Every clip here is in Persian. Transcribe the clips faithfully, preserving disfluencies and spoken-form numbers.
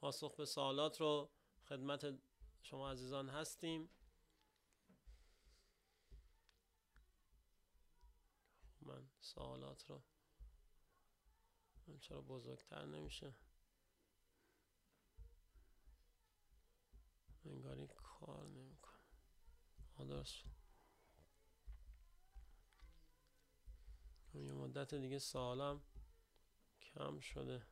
پاسخ به سوالات رو خدمت شما عزیزان هستیم. من سوالات رو من چرا بزرگتر نمیشه؟ انگاری کار نمیکنه. درست شد. یه مدت دیگه سوالم کم شده.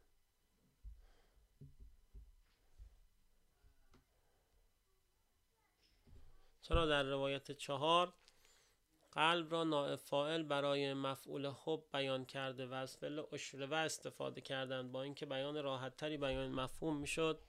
چرا در روایت چهار قلب را نائب فاعل برای مفعول حب بیان کرده و از فعل اشربه استفاده کردند، با اینکه بیان راحت تری بیان مفهوم میشد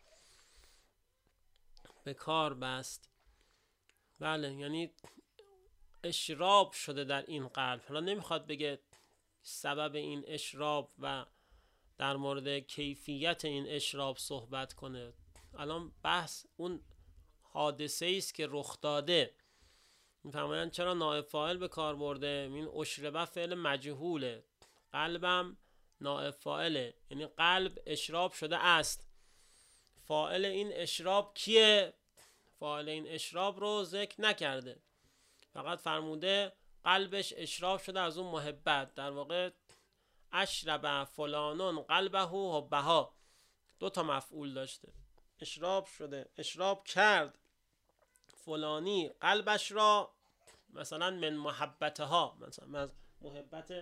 به کار بست؟ بله، یعنی اشراب شده در این قلب. حالا نمیخواد بگه سبب این اشراب و در مورد کیفیت این اشراب صحبت کنه. الان بحث اون حادثه است که رخ داده. میفهمن چرا نائب فاعل به کار برده؟ این اشربه فعل مجهوله، قلبم نائب فاعله، یعنی قلب اشراب شده است. فاعل این اشراب کیه؟ فاعل این اشراب رو ذکر نکرده، فقط فرموده قلبش اشراب شده از اون محبت. در واقع اشرب فلانون قلبه حبها، دو تا مفعول داشته. اشراب شده، اشراب کرد فلانی قلبش را مثلا من محبتها، مثلا از محبت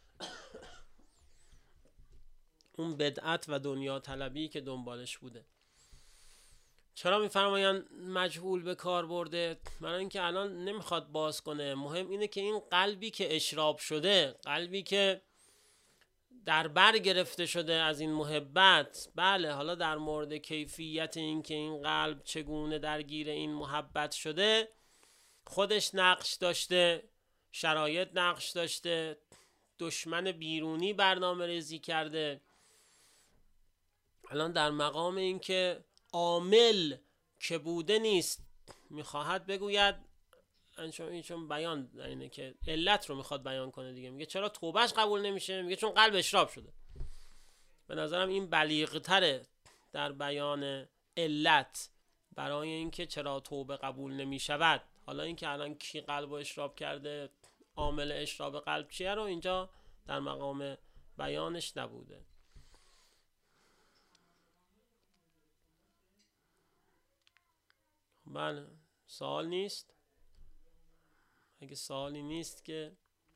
اون بدعت و دنیا طلبی که دنبالش بوده. چرا میفرمایند مجهول به کار برده؟ برای اینکه الان نمیخواد باز کنه. مهم اینه که این قلبی که اشراب شده، قلبی که در بر گرفته شده از این محبت، بله، حالا در مورد کیفیت این که این قلب چگونه درگیر این محبت شده خودش نقش داشته، شرایط نقش داشته، دشمن بیرونی برنامه ریزی کرده. الان در مقام این که عامل که بوده نیست، میخواهد بگوید چون چون بیان اینه که علت رو میخواد بیان کنه دیگه. میگه چرا توبهش قبول نمیشه؟ میگه چون قلب اشراب شده. به نظرم این بلیغ‌تره در بیان علت برای اینکه چرا توبه قبول نمیشود. حالا اینکه الان کی قلب رو اشراب کرده، عامل اشراب قلب چیه، رو اینجا در مقام بیانش نبوده. بله، سوال نیست؟ اگه سوالی نیست که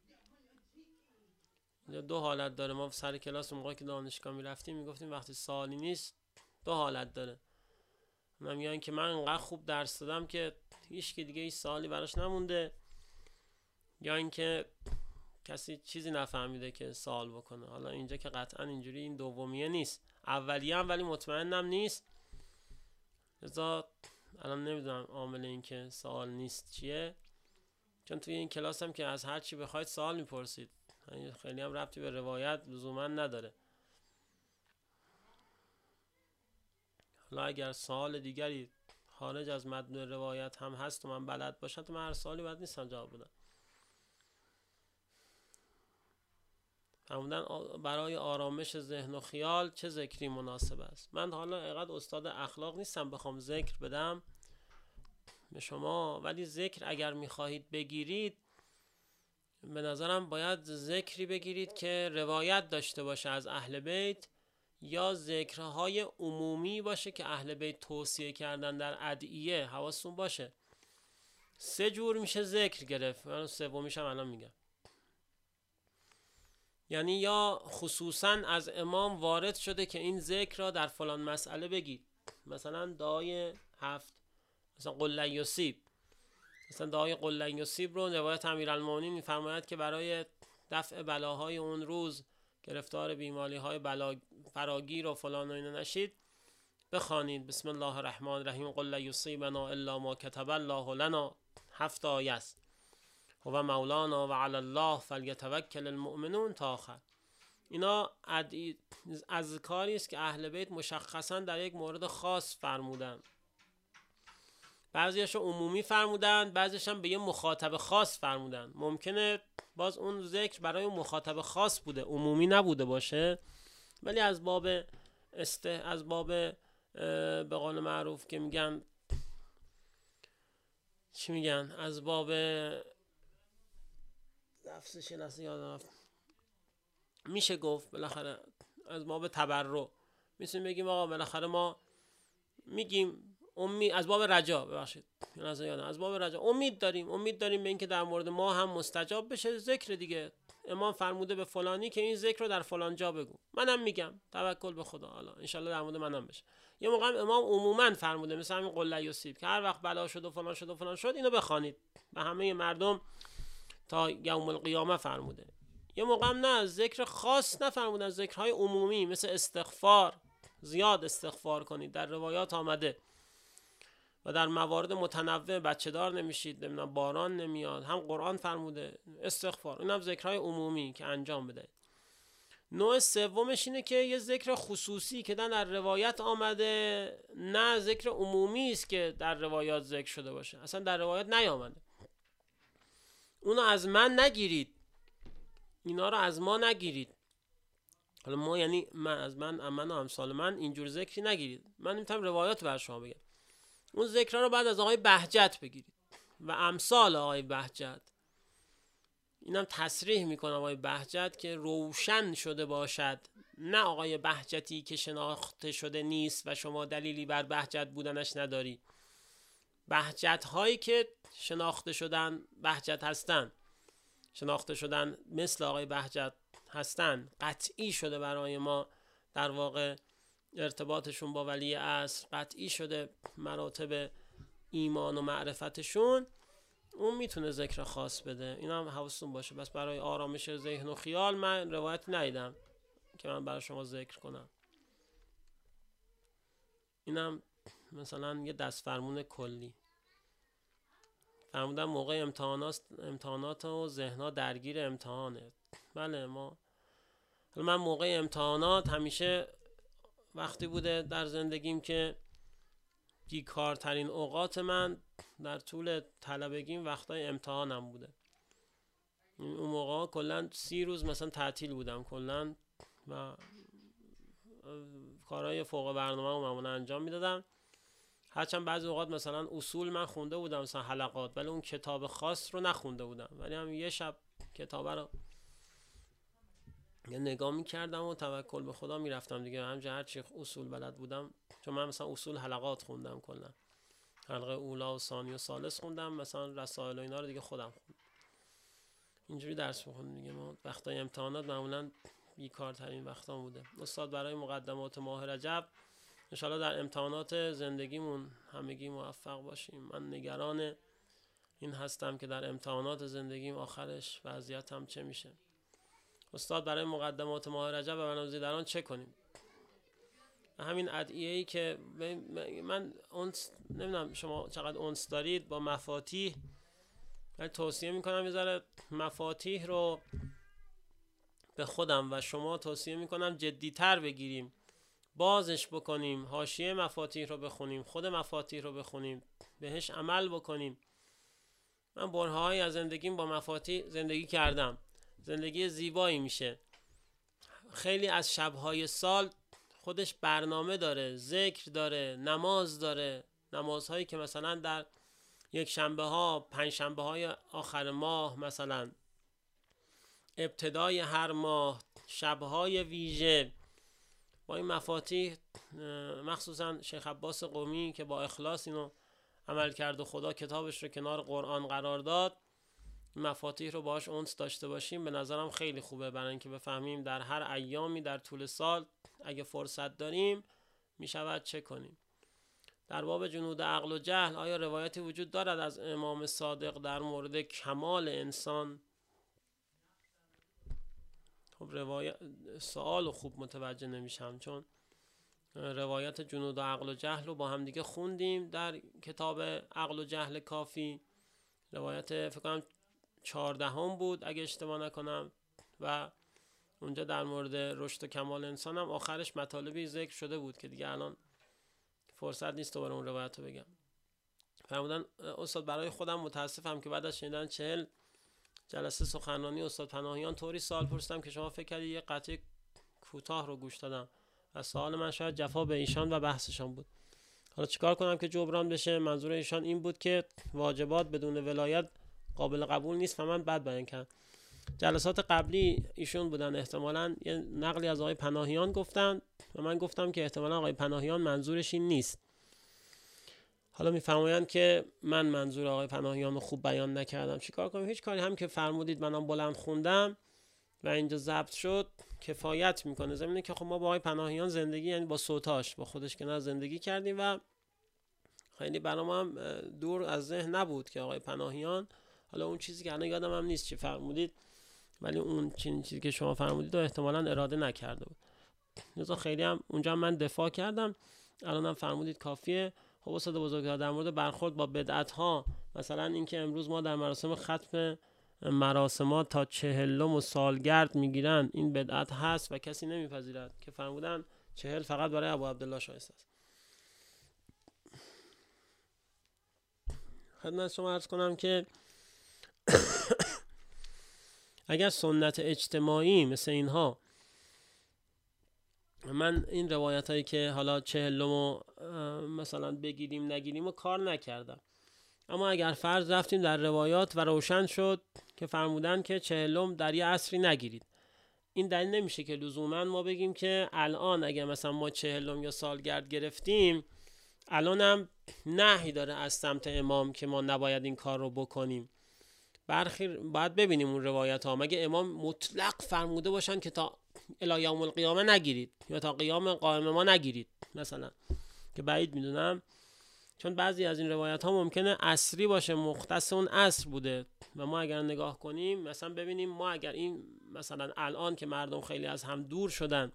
دو حالت داره. ما سر کلاس موقعی که دانشگاه میرفتیم میگفتیم وقتی سوالی نیست دو حالت داره. من میگن که من انقدر خوب درس دادم که هیچ که دیگه هیچ سوالی براش نمونده، یا اینکه کسی چیزی نفهمیده که سوال بکنه. حالا اینجا که قطعا اینجوری این دومیه نیست، اولیه هم ولی مطمئنم نیست. لذا الان نمیدونم عامل این که سوال نیست چیه، چون توی این کلاس هم که از هر چی بخواید سوال میپرسید، خیلی هم ربطی به روایت لزوما نداره. حالا اگر سوال دیگری خارج از متن روایت هم هست و من بلد باشم، تو من هر سوالی بلد نیستم جواب بدم. فرمودن برای آرامش ذهن و خیال چه ذکری مناسب است؟ من حالا اینقدر استاد اخلاق نیستم بخوام ذکر بدم به شما، ولی ذکر اگر میخواهید بگیرید به نظرم باید ذکری بگیرید که روایت داشته باشه از اهل بیت، یا ذکرهای عمومی باشه که اهل بیت توصیه کردن در ادعیه. حواستون باشه سه جور میشه ذکر گرفت، من سومیشم الان میگم. یعنی یا خصوصا از امام وارد شده که این ذکر را در فلان مسئله بگید، مثلا دعای هفت، مثلا قل لن یصیب، مثلا دعای قل لن یصیب رو روایت امیرالمومنین میفرماید که برای دفع بلاهای اون روز، گرفتار بیماری‌های بلا فراگیر و فلان و اینا نشید، بخوانید بسم الله الرحمن الرحیم قل لا یصیبنا الا ما کتب الله لنا. هفت آیه است. هو مولانا و علی الله فلیتوکل المؤمنون تا آخر. اینا اذکاری است که اهل بیت مشخصا در یک مورد خاص فرمودن. بعضیش عمومی فرمودن، بعضیش هم به یه مخاطب خاص فرمودن. ممکنه باز اون ذکر برای مخاطب خاص بوده، عمومی نبوده باشه، ولی از باب است از باب به قول معروف که میگن چی میگن، از باب نفسش نفس یادم رفت، میشه گفت بالاخره از باب تبرع میتونیم بگیم آقا بالاخره ما میگیم امید، از باب رجا ببخشید از یادم از باب رجا امید داریم امید داریم به اینکه در مورد ما هم مستجاب بشه ذکر دیگه. امام فرموده به فلانی که این ذکر رو در فلان جا بگو، منم میگم توکل به خدا، حالا انشالله در مورد منم بشه. یه موقع امام عموما فرموده مثلا همین قل یصیب که هر وقت بلا شد و فلان شد و فلان شد اینو بخوانید به همه مردم تا یوم القیامه فرموده. یه موقع هم نه ذکر خاص نفرمودن، ذکرهای عمومی مثل استغفار، زیاد استغفار کنید، در روایات آمده و در موارد متنوع بچه دار نمیشید، نمیدونم باران نمیاد، هم قرآن فرموده استغفار، اینم ذکرهای عمومی که انجام بده. نوع سومش اینه که یه ذکر خصوصی که در روایت آمده، نه ذکر عمومی است که در روایات ذکر شده باشه، اصلا در روایت نیامده. اونو از من نگیرید، اینا رو از ما نگیرید. حالا ما یعنی من از من من و امثال من اینجور ذکری نگیرید، من نمیتونم روایات بر شما بگم. اون ذکر رو بعد از آقای بهجت بگیرید و امثال آقای بهجت. اینم تصریح میکنم آقای بهجت که روشن شده باشد، نه آقای بهجتی که شناخته شده نیست و شما دلیلی بر بهجت بودنش نداری. بهجت هایی که شناخته شدن بهجت هستن، شناخته شدن مثل آقای بهجت هستن، قطعی شده برای ما در واقع ارتباطشون با ولی عصر، قطعی شده مراتب ایمان و معرفتشون، اون میتونه ذکر خاص بده. اینا هم حواستون باشه. بس برای آرامش ذهن و خیال من روایت ندیدم که من برای شما ذکر کنم. اینم مثلا یه دست فرمون کلی فرمودن موقع امتحانات امتحانات و ذهنها درگیر امتحانه. بله ما من موقع امتحانات همیشه وقتی بوده در زندگیم که بیکارترین اوقات من در طول طلبگیم وقتای امتحانم بوده. اون موقع کلا سی روز مثلا تعطیل بودم کلا و کارهای فوق برنامه رو معمولا انجام میدادم. هرچند بعضی اوقات مثلا اصول من خونده بودم مثلا حلقات، ولی اون کتاب خاص رو نخونده بودم، ولی هم یه شب کتاب رو یه نگاه میکردم و توکل به خدا میرفتم دیگه. همچنین هرچی اصول بلد بودم، چون من مثلا اصول حلقات خوندم، کلا حلقه اولا و ثانی و ثالث خوندم، مثلا رسائل و اینا رو دیگه خودم خوندم، اینجوری درس میخوندم دیگه. ما وقتای امتحانات معمولا بیکارترین وقتا بوده. استاد برای مقدمات ماه رجب انشالله در امتحانات زندگیمون همگی موفق باشیم. من نگران این هستم که در امتحانات زندگیم آخرش وضعیتم چه میشه. استاد برای مقدمات ماه رجب و منازی دران چه کنیم؟ همین ادعیه‌ای که من اونس نمیدونم شما چقدر اونس دارید با مفاتیح، من توصیه میکنم یه ذره مفاتیح رو به خودم و شما توصیه میکنم جدی‌تر بگیریم، بازش بکنیم، حاشیه مفاتیح رو بخونیم، خود مفاتیح رو بخونیم، بهش عمل بکنیم. من برهه‌ای از زندگیم با مفاتیح زندگی کردم، زندگی زیبایی میشه. خیلی از شب‌های سال خودش برنامه داره، ذکر داره، نماز داره، نمازهایی که مثلا در یک شنبه ها، پنج شنبه های آخر ماه، مثلا ابتدای هر ماه، شب‌های ویژه با این مفاتیح، مخصوصا شیخ عباس قمی که با اخلاص اینو عمل کرد و خدا کتابش رو کنار قرآن قرار داد، مفاتیح رو باهاش اونس داشته باشیم به نظرم خیلی خوبه، برای اینکه بفهمیم در هر ایامی در طول سال اگه فرصت داریم میشود چه کنیم. در باب جنود عقل و جهل آیا روایتی وجود دارد از امام صادق در مورد کمال انسان؟ خب روایت سوال خوب متوجه نمیشم، چون روایت جنود عقل و جهل رو با هم دیگه خوندیم در کتاب عقل و جهل کافی، روایت فکر کنم چهاردهم بود اگه اشتباه نکنم، و اونجا در مورد رشد و کمال انسان هم آخرش مطالبی ذکر شده بود که دیگه الان فرصت نیست دوباره اون روایت رو بگم. فرمودن استاد برای خودم متاسفم که بعد از شنیدن چهل جلسه سخنرانی استاد پناهیان طوری سوال پرسیدم که شما فکر کردید یه قطعه کوتاه رو گوش دادم و سوال من شاید جفا به ایشان و بحثشان بود. حالا چیکار کنم که جبران بشه؟ منظور ایشان این بود که واجبات بدون ولایت قابل قبول نیست و من بد بیان کردم. جلسات قبلی ایشون بودن، احتمالاً یه نقلی از آقای پناهیان گفتن و من گفتم که احتمالاً آقای پناهیان منظورش این نیست. حالا میفرمایند که من منظور آقای پناهیان رو خوب بیان نکردم. چیکار کنم؟ هیچ کاری، هم که فرمودید منم بلند خوندم و اینجا ضبط شد کفایت میکنه. زمینه که خب ما با آقای پناهیان زندگی، یعنی با صوتاش، با خودش که نه، زندگی کردیم و خیلی برام هم دور از ذهن نبود که آقای پناهیان، حالا اون چیزی که الان یادم هم نیست چی فرمودید، ولی اون چیزی که شما فرمودید رو احتمالاً اراده نکرده بود. لذا خیلی هم اونجا من دفاع کردم. الانم فرمودید کافیه. خب استاد بزرگوار در مورد برخورد با بدعت ها، مثلا اینکه امروز ما در مراسم ختم مراسمات تا چهلم و سالگرد میگیرن، این بدعت هست و کسی نمیپذیرد، که فرمودن چهل فقط برای ابو عبدالله شایسته است. خدمت شما عرض کنم که اگر سنت اجتماعی مثل اینها، من این روایت هایی که حالا چهلم مثلا بگیریم نگیریم و کار نکردم، اما اگر فرض رفتیم در روایات و روشن شد که فرمودن که چهلم در یه عصری نگیرید، این دلیل نمیشه که لزوما ما بگیم که الان اگر مثلا ما چهلم یا سالگرد گرفتیم الان هم نهی داره از سمت امام که ما نباید این کار رو بکنیم. برخی باید ببینیم اون روایت ها، مگه امام مطلق فرموده باشن که تا الی یوم القیامه نگیرید یا تا قیام قائم ما نگیرید مثلا، که بعید میدونم، چون بعضی از این روایت ها ممکنه عصری باشه، مختص اون عصر بوده و ما اگر نگاه کنیم مثلا ببینیم ما اگر این مثلا الان که مردم خیلی از هم دور شدن،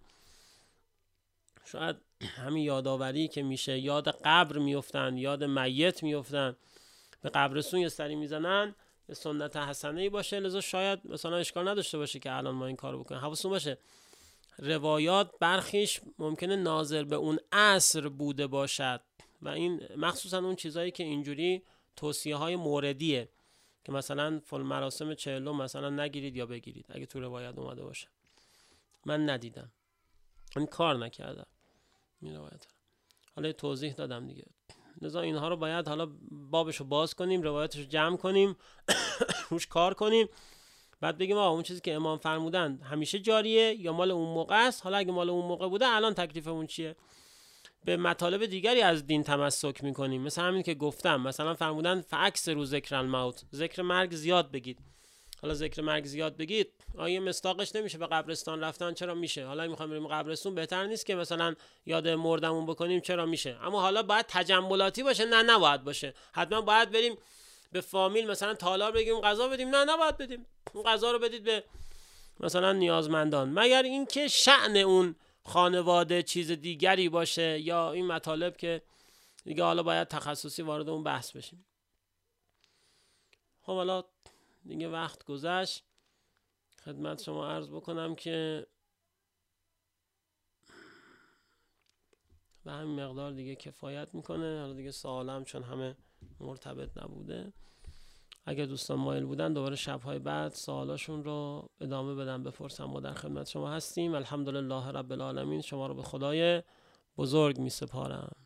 شاید همین یاداوری که میشه یاد قبر میفتن، یاد میت میفتن، به قبرستون یه سری میزنن، یه سنت حسنه‌ای باشه، لذا شاید مثلا اشکال نداشته باشه که الان ما این کارو بکنیم. حواستون باشه روایات برخیش ممکنه ناظر به اون عصر بوده باشد و این مخصوصا اون چیزایی که اینجوری توصیه های موردیه که مثلا فل مراسم چهلم مثلا نگیرید یا بگیرید، اگه تو روایت اومده باشه. من ندیدم، این کار نکردم این روایت. حالا توضیح دادم دیگه، لذا اینها رو باید حالا بابشو باز کنیم، روایتشو جمع کنیم روش کار کنیم، بعد بگیم آقا اون چیزی که امام فرمودن همیشه جاریه یا مال اون موقع است؟ حالا اگه مال اون موقع بوده الان تکلیفمون چیه؟ به مطالب دیگری از دین تمسک میکنیم، مثل همین که گفتم، مثلا فرمودن فاکثروا ذکر الموت، ذکر مرگ زیاد بگید. حالا ذکر مرگ زیاد بگید آیه مصداقش نمیشه به قبرستان رفتن؟ چرا میشه؟ حالا میخوام بریم قبرستون، بهتر نیست که مثلا یاد مردمون بکنیم؟ چرا میشه؟ اما حالا باید تجملاتی باشه؟ نه نباید باشه. حتما باید بریم به فامیل مثلا تالار بگیم غذا بدیم؟ نه نباید بدیم، اون غذا رو بدید به مثلا نیازمندان، مگر اینکه شأن اون خانواده چیز دیگری باشه یا این مطالب که دیگه حالا باید تخصصی وارد اون بحث بشیم. خب حالا دیگه وقت گذشت، خدمت شما عرض بکنم که به همین مقدار دیگه کفایت میکنه. حالا دیگه سوالم چون همه مرتبط نبوده، اگر دوستان مایل بودن دوباره شب‌های بعد سوالاشون رو ادامه بدم بپرسم. ما در خدمت شما هستیم. الحمدلله رب العالمین. شما رو به خدای بزرگ می سپارم.